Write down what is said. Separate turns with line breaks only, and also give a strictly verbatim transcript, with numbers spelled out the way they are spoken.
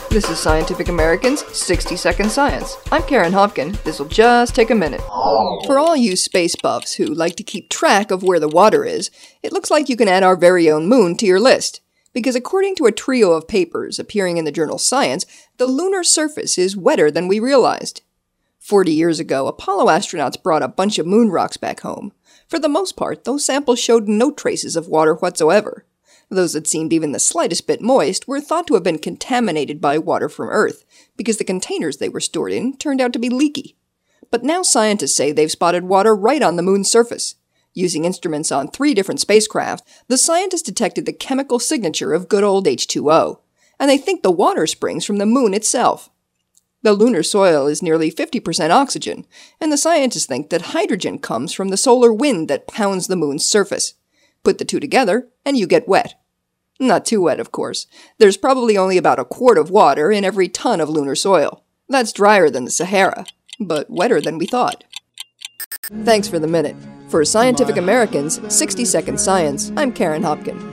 This is Scientific American's sixty second Science. I'm Karen Hopkin. This'll just take a minute. For all you space buffs who like to keep track of where the water is, it looks like you can add our very own moon to your list. Because according to a trio of papers appearing in the journal Science, the lunar surface is wetter than we realized. Forty years ago, Apollo astronauts brought a bunch of moon rocks back home. For the most part, those samples showed no traces of water whatsoever. Those that seemed even the slightest bit moist were thought to have been contaminated by water from Earth, because the containers they were stored in turned out to be leaky. But now scientists say they've spotted water right on the moon's surface. Using instruments on three different spacecraft, the scientists detected the chemical signature of good old H two O, and they think the water springs from the moon itself. The lunar soil is nearly fifty percent oxygen, and the scientists think that hydrogen comes from the solar wind that pounds the moon's surface. Put the two together, and you get wet. Not too wet, of course. There's probably only about a quart of water in every ton of lunar soil. That's drier than the Sahara, but wetter than we thought. Thanks for the minute. For Scientific American's sixty second Science, I'm Karen Hopkin.